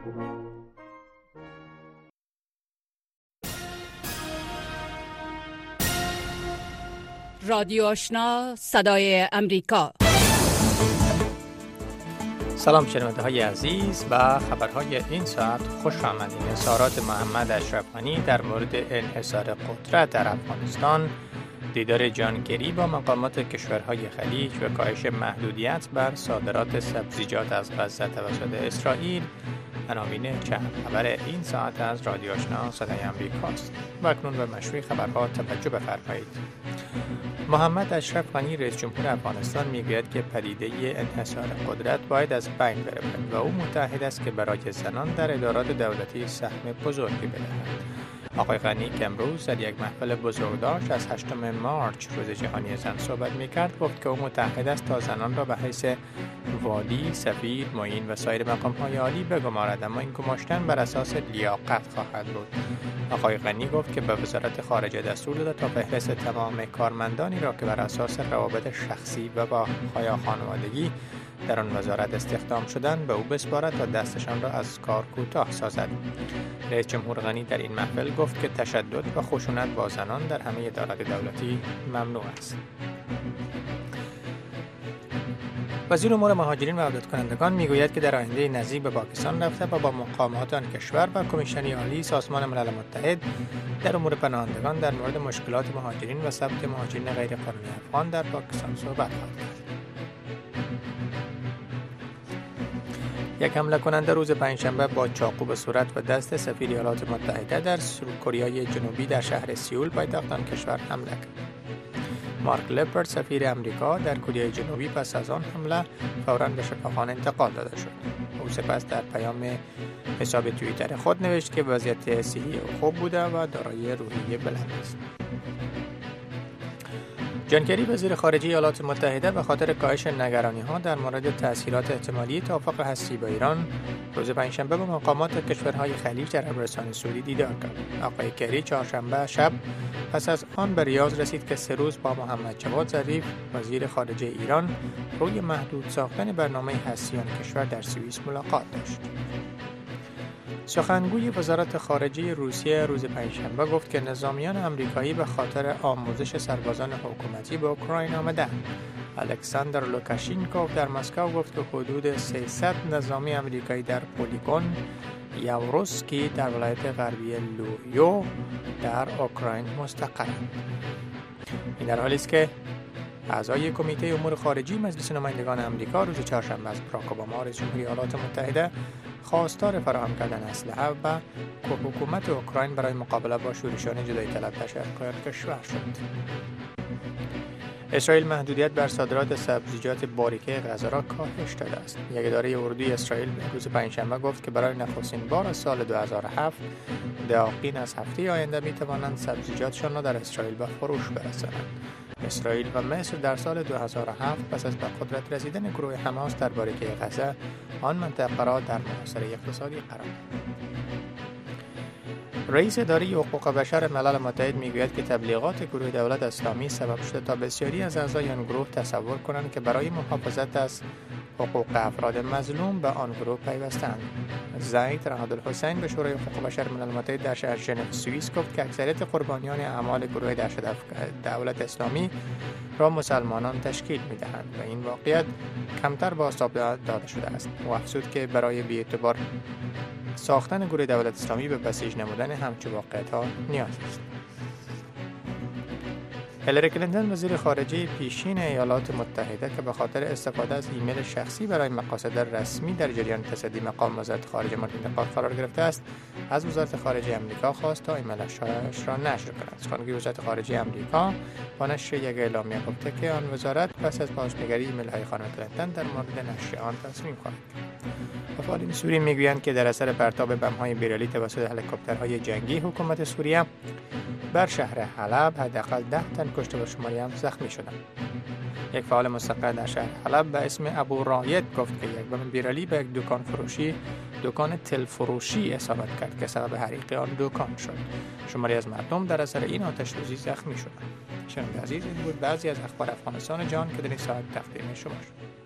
رادیو آشنا صدای امریکا. سلام شنونده های عزیز و خبرهای این ساعت خوش آمدید. اظهارات محمد اشرف غنی در مورد انحصار قدرت در افغانستان، دیدار جان کری با مقامات کشورهای خلیج و کاهش محدودیت بر صادرات سبزیجات از غزه توسط اسرائیل عناوین چند خبر این ساعت از رادیو آشنا صدای امریکاست. و اکنون به مشروع خبرها توجه بفرمایید. محمد اشرف غنی رئیس جمهور افغانستان میگوید که پدیده انحصار قدرت باید از بین برود و او متعهد است که برای زنان در ادارات دولتی سهم بزرگی بدهد. آقای غنی که امروز در یک محفل بزرگداشت از 8 مارچ روز جهانی زن صحبت میکرد گفت که او متعهد است تا زنان را به حیث والی، سفیر، معین و سایر مقام‌های عالی بگمارد، اما این گماشتن بر اساس لیاقت خواهد بود. آقای غنی گفت که به وزارت خارجه دستور داده تا فهرست تمام کارمندانی را که بر اساس روابط شخصی و با خانوادگی در آن وزارت استخدام شدند به او بسپارد تا دستشان را از کار کوتاه سازد. رئیس جمهور غنی در این محفل گفت که تشدد و خشونت با زنان در همه ادارات دولتی ممنوع است. وزیر امور مهاجرین و عودت کنندگان میگوید که در آینده نزدیک به پاکستان رفته و با مقامات آن کشور و کمیشن عالی سازمان ملل متحد در امور پناهندگان در مورد مشکلات مهاجرین و ثبت مهاجرین غیرقانونی افغان در پاکستان صحبت خواهد کرد. یک حمله کننده روز پنجشنبه با چاقو به صورت و دست سفیر ایالات متحده در کره جنوبی در شهر سئول پایتخت آن کشور حمله کرد. مارک لپرد سفیر امریکا در کره جنوبی پس از آن حمله فوراً به شفاخانه انتقال داده شد. او سپس در پیام حساب توییتر خود نوشت که وضعیت صحی او خوب بوده و دارای روحیه بلند است. جان کری وزیر خارجه ایالات متحده به خاطر کاهش نگرانی‌ها در مورد تأثیرات احتمالی توافق هستی با ایران روز پنجشنبه با مقامات کشورهای خلیج در عربستان سعودی دیدار کرد. آقای کری چهارشنبه شب پس از آن به ریاض رسید که 3 روز با محمد جواد ظریف وزیر خارجه ایران روی محدود ساختن برنامه هستی آن کشور در سوئیس ملاقات داشت. سخنگوی وزارت خارجه روسیه روز پنجشنبه گفت که نظامیان آمریکایی به خاطر آموزش سربازان حکومتی به اوکراین آمدند. الکساندر لوکاشینکوف در مسکو گفت که حدود 300 نظامی آمریکایی در پولیگون یاوروسکی در ولایت غربی لویو در اوکراین مستقرند. این در حالی است که اعضای کمیته امور خارجی مجلس نمایندگان آمریکا روز چهارشنبه از باراک اوباما رئیس جمهور ایالات متحده خواستار فراهم کردن اسلحه و حکومت اوکراین برای مقابله با شورشیان جدایی طلب در شرق کشور شد. اسرائیل محدودیت بر صادرات سبزیجات باریکه غزه را کاهش داده است. یک اداره اردوی اسرائیل روز پنجشنبه گفت که برای نخستین بار از سال 2007 داقین از هفته آینده می توانند سبزیجاتشان را در اسرائیل به فروش برسانند. اسرائیل و مصر در سال 2007 پس از به قدرت رسیدن گروه حماس در باریکه غزه آن منطقه را در محاصره اقتصادی قرار داد. رئیس اداره حقوق بشر ملل متحد میگوید که تبلیغات گروه دولت اسلامی سبب شده تا بسیاری از اعضای آن گروه تصور کنند که برای محافظت از حقوق افراد مظلوم به آن گروه پیوستند. زید رحمت‌الحسین به شورای حقوق بشر ملل متحد در شهر ژنو سوئیس گفت که اکثریت قربانیان اعمال گروه دولت اسلامی را مسلمانان تشکیل می‌دهند و این واقعیت کمتر بازتاب داده شده است. او افزود که برای بی‌اعتبار ساختن گروه دولت اسلامی به بسیج نمودن همچون واقعیت‌ها نیاز است. هیلاری کلینتون وزیر خارجه پیشین ایالات متحده که به خاطر استفاده از ایمیل شخصی برای مقاصد رسمی در جریان تصدی مقام وزارت خارجه مورد انتقاد قرار گرفته است، از وزارت خارجه آمریکا خواست تا ایمیلش را نشر کند. سخنگوی وزارت خارجه آمریکا با نشر یک اعلامیه گفته که آن وزارت پس از بازنگری ایمیل‌های خانم کلینتون در مورد نشر آن تصمیم خواهد گرفت. افعال سوری میگویند که در اثر پرتاب بم‌های بیرلی توسط هلیکوپترهای جنگی حکومت سوریه بر شهر حلب حداقل 10 تن کشته و شماری هم زخمی شدند. یک فعال مستقل در شهر حلب به اسم ابو راید گفت که یک بم بیرلی به یک دکان تل فروشی اصابت کرد که سبب حریق آن دکان شد. شماری از مردم در اثر این آتش‌سوزی زخمی شدند. شنونده عزیز، این بود بعضی از اخبار افغانستان جان که در این ساعت تقدیم شما شد.